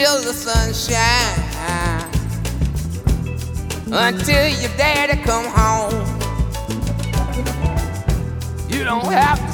feel the sunshine until your daddy come home. You don't have to